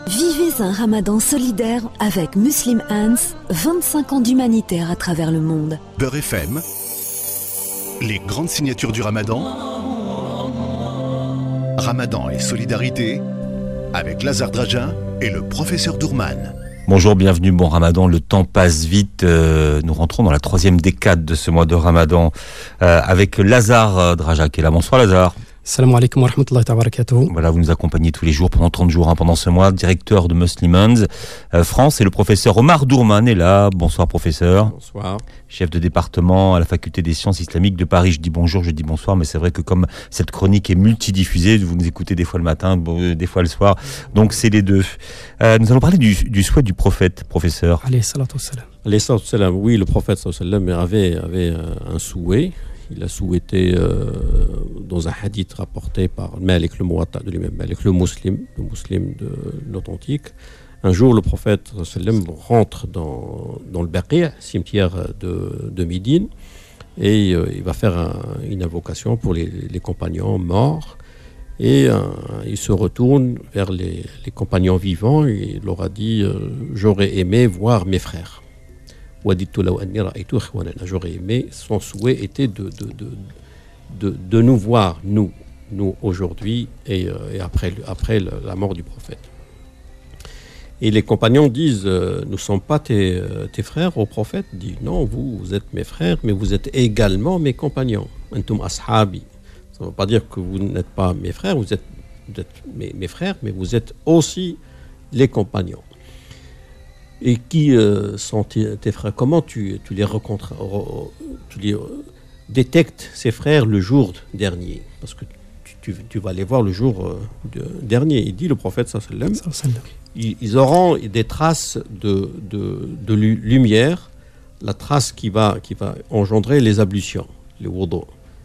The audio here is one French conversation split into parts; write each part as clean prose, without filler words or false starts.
Vivez un ramadan solidaire avec Muslim Hands, 25 ans d'humanitaire à travers le monde. Beurre FM, les grandes signatures du ramadan, Ramadan et solidarité, avec Lazare Drajan et le professeur Dourman. Bonjour, bienvenue, bon ramadan, le temps passe vite, nous rentrons dans la 3e décade de ce mois de ramadan avec Lazare Drajan qui est là. Bonsoir Lazare. Salam alaikum wa rahmatullahi wa barakatuh. Voilà, vous nous accompagnez tous les jours, pendant 30 jours, pendant ce mois, directeur de Muslim Hands France, et le professeur Omar Dourman est là. Bonsoir professeur. Bonsoir. Chef de département à la faculté des sciences islamiques de Paris. Je dis bonjour, je dis bonsoir, mais c'est vrai que comme cette chronique est multidiffusée, vous nous écoutez des fois le matin, des fois le soir, donc c'est les deux. Nous allons parler du souhait du prophète, professeur. Alayhi salatu wassalam. Alayhi salatu wassalam. Oui, le prophète sallallahu alayhi wa sallam avait un souhait. Il a souhaité, dans un hadith rapporté par Malik le Muwatta de lui-même, Malik le muslim de l'authentique, un jour le prophète sallallahu alayhi wa sallam rentre dans le Baqi', cimetière de Médine, et il va faire une invocation pour les compagnons morts, et il se retourne vers les compagnons vivants et il leur a dit j'aurais aimé voir mes frères. J'aurais aimé, son souhait était de nous voir, nous aujourd'hui et après la mort du prophète. Et les compagnons disent nous ne sommes pas tes frères. Au prophète dit non, vous êtes mes frères, mais vous êtes également mes compagnons. Antum ashabi. Ça ne veut pas dire que vous n'êtes pas mes frères, vous êtes mes frères, mais vous êtes aussi les compagnons. Et qui sont tes frères? Comment tu les rencontres, tu les détectes, ces frères, le jour dernier? Parce que tu vas les voir le jour dernier. Il dit, le prophète sallallahu alayhi wa sallam, ils auront des traces de lumière, la trace qui va engendrer les ablutions, les wudu,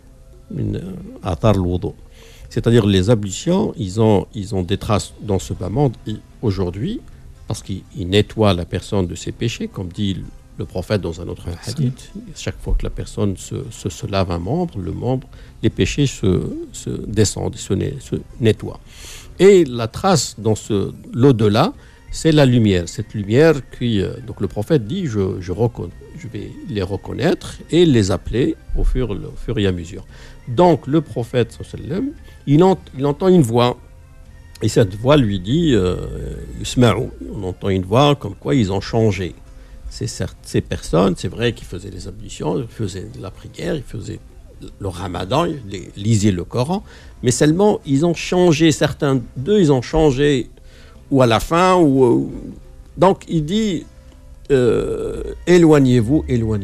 athar al-wudu. C'est-à-dire les ablutions, ils ont des traces dans ce bas monde aujourd'hui, parce qu'il nettoie la personne de ses péchés, comme dit le prophète dans un autre hadith. Chaque fois que la personne se lave un membre, les péchés se descendent, se nettoient. Et la trace dans l'au-delà, c'est la lumière. Cette lumière donc le prophète dit, je vais les reconnaître et les appeler au fur et à mesure. Donc le prophète sallallahu alayhi wa sallam, il entend une voix. Et cette voix lui dit, on entend une voix comme quoi ils ont changé. Ces personnes, c'est vrai qu'ils faisaient les ablutions, ils faisaient la prière, ils faisaient le ramadan, ils lisaient le Coran, mais seulement ils ont changé, certains d'eux, ils ont changé, ou à la fin, donc il dit, éloignez-vous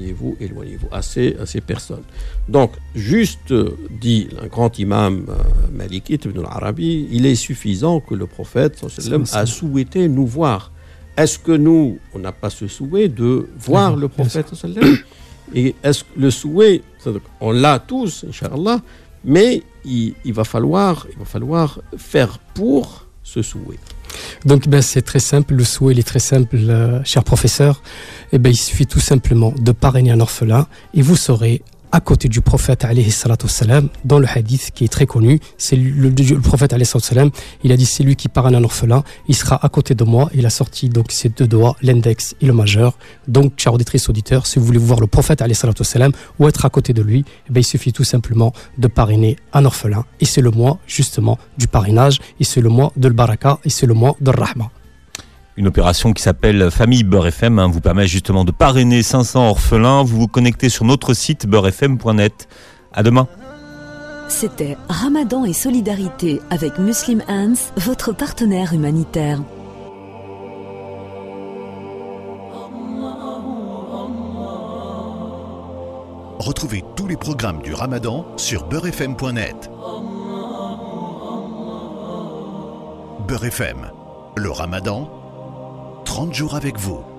à ces personnes. Donc, juste dit un grand imam Maliki ibn al-Arabi, il est suffisant que le prophète sallallahu alayhi wa sallam a souhaité nous voir. Est-ce que nous, on n'a pas ce souhait de voir le prophète sallallahu alayhi wa sallam? Et est-ce que le souhait, on l'a tous, Inch'Allah, mais il va falloir faire pour ce souhait. Donc c'est très simple, le souhait il est très simple, cher professeur. Il suffit tout simplement de parrainer un orphelin et vous serez à côté du prophète alayhi salatu wassalam. Dans le hadith qui est très connu, c'est le prophète alayhi salatu wassalam, il a dit c'est lui qui parraine un orphelin, il sera à côté de moi. Il a sorti donc ses deux doigts, l'index et le majeur. Donc chers auditrices auditeurs, si vous voulez voir le prophète alayhi salatu wassalam ou être à côté de lui, il suffit tout simplement de parrainer un orphelin. Et c'est le mois justement du parrainage, et c'est le mois de l'baraka, et c'est le mois de rahma. Une opération qui s'appelle Famille Beurre FM vous permet justement de parrainer 500 orphelins. Vous vous connectez sur notre site beurrefm.net. À demain. C'était Ramadan et solidarité avec Muslim Hands, votre partenaire humanitaire. Retrouvez tous les programmes du Ramadan sur beurrefm.net. Beurre FM, le Ramadan, 30 jours avec vous.